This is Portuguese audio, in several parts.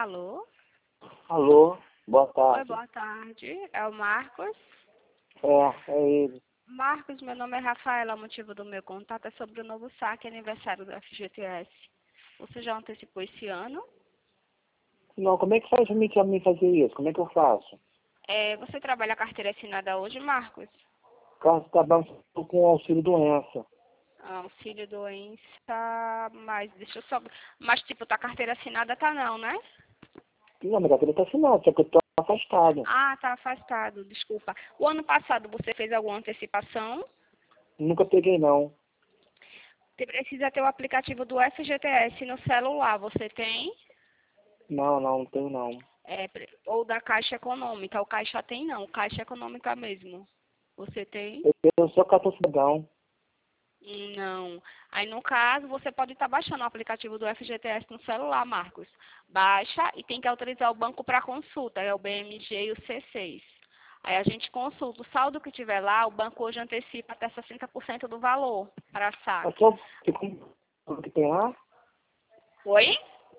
Alô? Alô, boa Oi, tarde. boa tarde. É o Marcos? É ele. Marcos, meu nome é Rafaela. O motivo do meu contato é sobre o novo saque aniversário do FGTS. Você já antecipou esse ano? Não, como é que faz pra mim fazer isso? Como é que eu faço? Você trabalha a carteira assinada hoje, Marcos? Caso trabalho com auxílio doença. Auxílio doença, mas deixa eu só... Mas, tipo, tua carteira assinada tá não, né? Não, minha carteira tá assinada, só que eu tô afastado. Ah, tá afastado, desculpa. O ano passado você fez alguma antecipação? Nunca peguei, não. Você precisa ter o aplicativo do FGTS no celular, você tem? Não tenho, não. Ou da Caixa Econômica. O Caixa tem não, Caixa Econômica mesmo. Você tem? Eu tenho só cartão cidadão. Não. Aí, no caso, você pode estar baixando o aplicativo do FGTS no celular, Marcos. Baixa e tem que autorizar o banco para consulta, é o BMG e o C6. Aí a gente consulta. O saldo que tiver lá, o banco hoje antecipa até 60% do valor para É saque. só tem como que tem lá? Oi?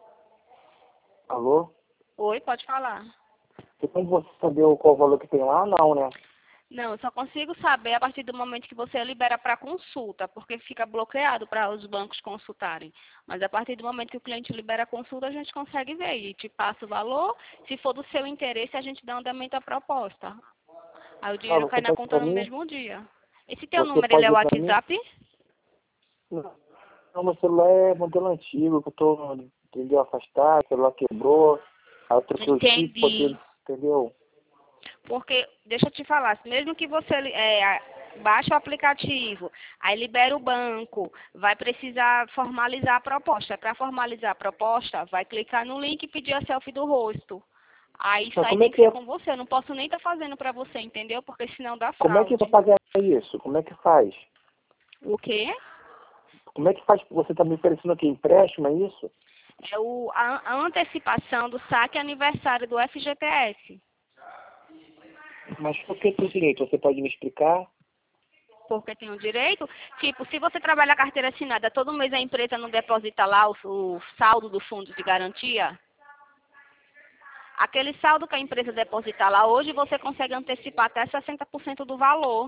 Alô? Oi, pode falar. Tem como você saber qual o valor que tem lá? Não, né? Não, eu só consigo saber a partir do momento que você libera para consulta, porque fica bloqueado para os bancos consultarem. Mas a partir do momento que o cliente libera a consulta, a gente consegue ver e te passa o valor. Se for do seu interesse, a gente dá andamento à proposta. Aí o Ah, dinheiro cai você na pode conta pra no mim? mesmo dia. Esse teu Você número, ele pode é o ver pra mim? WhatsApp? Não, meu celular é modelo antigo, que eu tô, entendeu, afastado, o celular quebrou, aí eu troquei o chip, Entendi. entendeu? Porque, deixa eu te falar, mesmo que você baixe o aplicativo, aí libera o banco, vai precisar formalizar a proposta. Para formalizar a proposta, vai clicar no link e pedir a selfie do rosto. Aí isso Mas aí como é tem que que ser é, com você. Eu não posso nem estar fazendo para você, entendeu? Porque senão dá como é que vai fraude. pagar isso? Como é que faz? O quê? Como é que faz? Você tá me oferecendo aqui empréstimo, é isso? É a antecipação do saque aniversário do FGTS. Mas por que tem direito? Você pode me explicar? Porque tem o direito. Tipo, se você trabalha a carteira assinada, todo mês a empresa não deposita lá o saldo do fundo de garantia, aquele saldo que a empresa deposita lá hoje, você consegue antecipar até 60% do valor.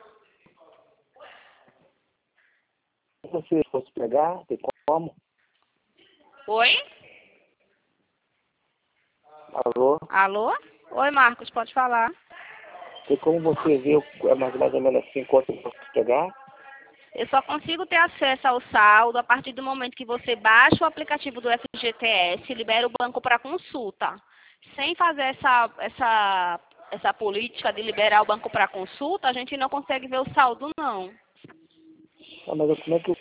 Se você fosse pegar, tem como? Oi? Alô? Alô? Oi, Marcos, pode falar. Tem como você ver mais ou menos assim quanto eu posso pegar? Eu só consigo ter acesso ao saldo a partir do momento que você baixa o aplicativo do FGTS, libera o banco para consulta. Sem fazer essa política de liberar o banco para consulta, a gente não consegue ver o saldo, não. Ah, mas como é que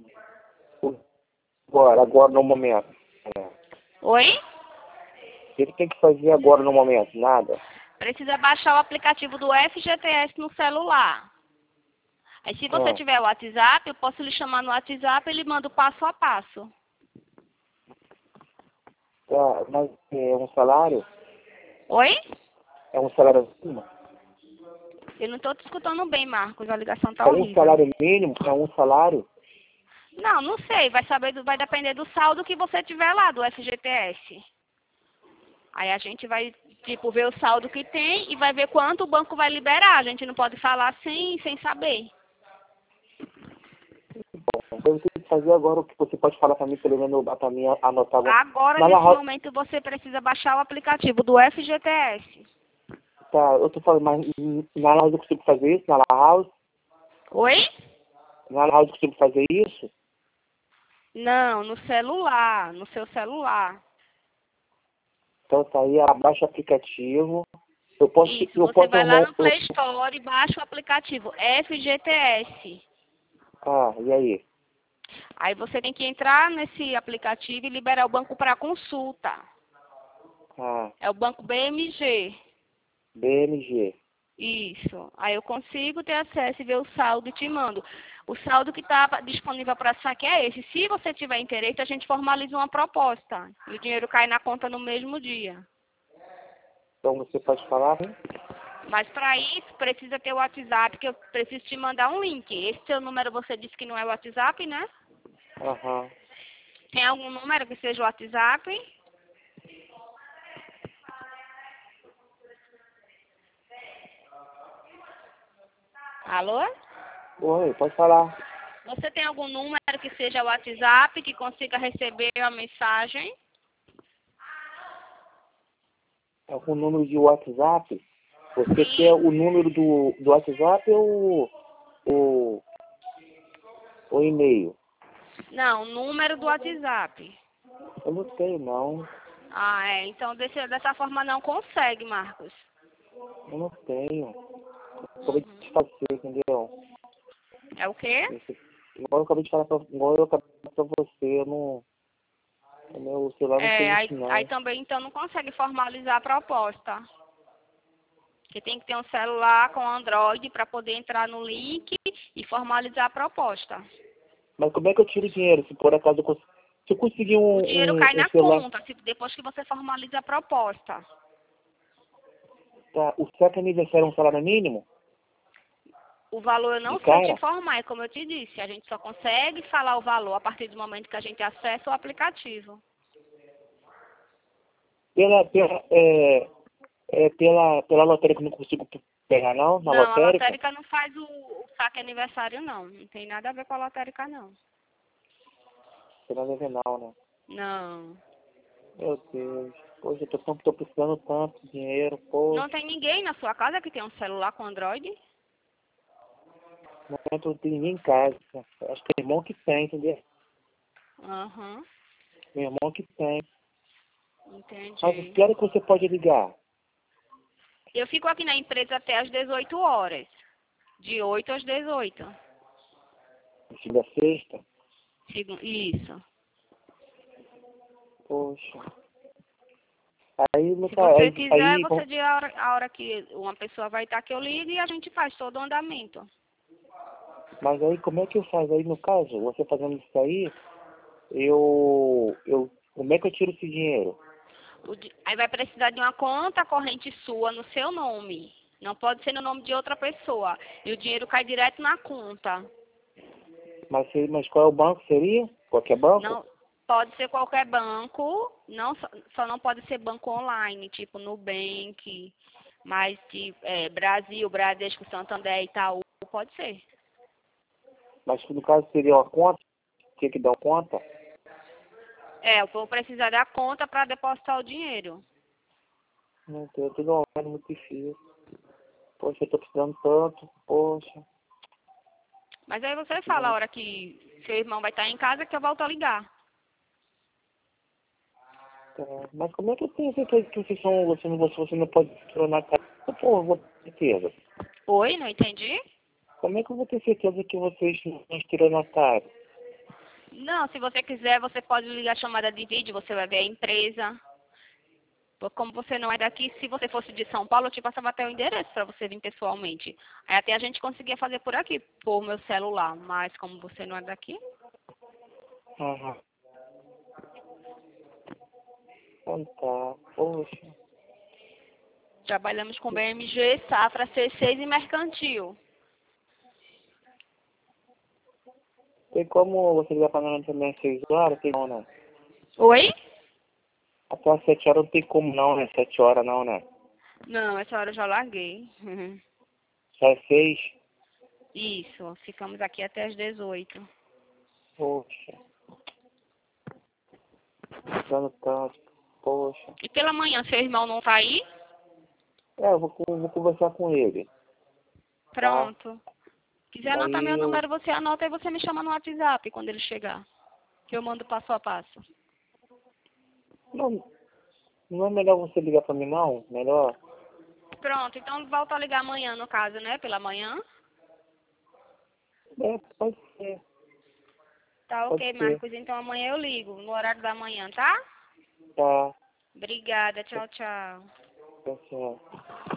agora no momento? É. Oi? O que tem que fazer agora no momento? Nada? Precisa baixar o aplicativo do FGTS no celular. Aí, se você Ah, tiver o WhatsApp, eu posso lhe chamar no WhatsApp e ele manda o passo a passo. tá, mas é um salário? Oi? É um salário mínimo? Eu não estou te escutando bem, Marcos. A ligação tá É um horrível. salário mínimo? É um salário? Não, não sei. Vai depender do saldo que você tiver lá do FGTS. Aí a gente vai, tipo, ver o saldo que tem e vai ver quanto o banco vai liberar. A gente não pode falar sem saber. Então eu tenho que fazer agora o que você pode falar para mim, pelo menos para mim anotar agora. Agora, Na La nesse House, momento, você precisa baixar o aplicativo do FGTS. tá, eu tô falando, mas na La House eu consigo fazer isso? Na La House? Oi? Na La House eu consigo fazer isso? Não, no celular, no seu celular. Então tá aí, abaixa o aplicativo. Isso, Eu você posso vai lá arrumar. no Play Store e baixa o aplicativo FGTS. Ah, e aí? Aí você tem que entrar nesse aplicativo e liberar o banco para consulta. Ah, É o banco BMG. BMG. Isso. Aí eu consigo ter acesso e ver o saldo e te mando. O saldo que está disponível para saque é esse. Se você tiver interesse, a gente formaliza uma proposta. E o dinheiro cai na conta no mesmo dia. Então você pode falar, hein? Mas para isso, precisa ter o WhatsApp, que eu preciso te mandar um link. Esse seu número você disse que não é o WhatsApp, né? Aham. Tem algum número que seja o WhatsApp? Alô? Oi, pode falar. Você tem algum número que seja WhatsApp, que consiga receber a mensagem? Algum número de WhatsApp? Você Sim. quer o número do WhatsApp ou o e-mail? Não, número do WhatsApp. Eu não tenho, não. Ah, é. Então, dessa forma não consegue, Marcos. Eu não tenho. Acabei de te fazer, entendeu? É o quê? Igual eu acabei de falar pra você, eu não... O meu celular não É, tem aí, isso, não. aí também então não consegue formalizar a proposta. Porque tem que ter um celular com Android para poder entrar no link e formalizar a proposta. Mas como é que eu tiro dinheiro? Se por acaso se eu conseguir O dinheiro cai um na celular... conta, depois que você formaliza a proposta. Tá, o certo aniversário é um salário mínimo? O valor eu De não sei te cara? informar, é como eu te disse, a gente só consegue falar o valor a partir do momento que a gente acessa o aplicativo. Pela lotérica eu não consigo pegar, não? Na Não, a lotérica? lotérica não faz o saque aniversário, não. Não tem nada a ver com a lotérica, não. Tem nada a ver, não, né? Não. Meu Deus. Poxa, eu tô precisando tanto de dinheiro, poxa. Não tem ninguém na sua casa que tem um celular com Android? No momento não tem ninguém em casa. Acho que é meu irmão que tem, entendeu? Aham, Meu irmão que tem. Mas entendi. espera que você pode ligar. Eu fico aqui na empresa até às 18 horas. De 8 às 18. De segunda a sexta. Isso. Poxa. Aí, no Se caso, você quiser, aí, você diz a hora que uma pessoa vai estar que eu ligo e a gente faz todo o andamento. mas aí como é que eu faço? Aí no caso, você fazendo isso aí, como é que eu tiro esse dinheiro? Aí vai precisar de uma conta corrente sua no seu nome. Não pode ser no nome de outra pessoa. E o dinheiro cai direto na conta. Mas qual é o banco? Seria? Qualquer banco? Não pode ser qualquer banco, não só não pode ser banco online, tipo Nubank, mas tipo, Brasil, Bradesco, Santander, Itaú, pode ser. Mas no caso seria uma conta? Tinha que dar uma conta? Eu vou precisar da conta para depositar o dinheiro. Não tem, tudo online, muito difícil. Poxa, eu tô precisando tanto, poxa. Mas aí você fala a hora que seu irmão vai estar em casa que eu volto a ligar. Tá. Mas como é que eu tenho certeza que você não pode tornar casa? Pô, eu vou ter certeza. Oi, não entendi? Como é que eu vou ter certeza que vocês não estelionatários? Não, se você quiser, você pode ligar a chamada de vídeo, você vai ver a empresa. Como você não é daqui, se você fosse de São Paulo, eu te passava até o endereço para você vir pessoalmente. Aí até a gente conseguia fazer por aqui, por meu celular. Mas como você não é daqui, Aham. Então tá, poxa. trabalhamos com BMG, Safra, C6 e Mercantil. Tem como você ligar pra nós também às 6 horas? Tem como, né? Oi? Até às 7 horas não tem como não, né? 7 horas não, né? Não, essa hora eu já larguei. Só às 6? Isso, ficamos aqui até as 18. Poxa. Dando tanto. Poxa. E pela manhã, seu irmão não tá aí? Vou conversar com ele, tá? Pronto. Quiser anotar Aí meu eu... número, você anota e você me chama no WhatsApp quando ele chegar. Que eu mando passo a passo. Não, não é melhor você ligar pra mim, não? Melhor? Pronto, então volta a ligar amanhã, no caso, né? Pela manhã. Pode ser. Tá Pode ok, ser. Marcos. Então amanhã eu ligo, no horário da manhã, tá? Tá. Obrigada. Tchau, tchau. Tá certo.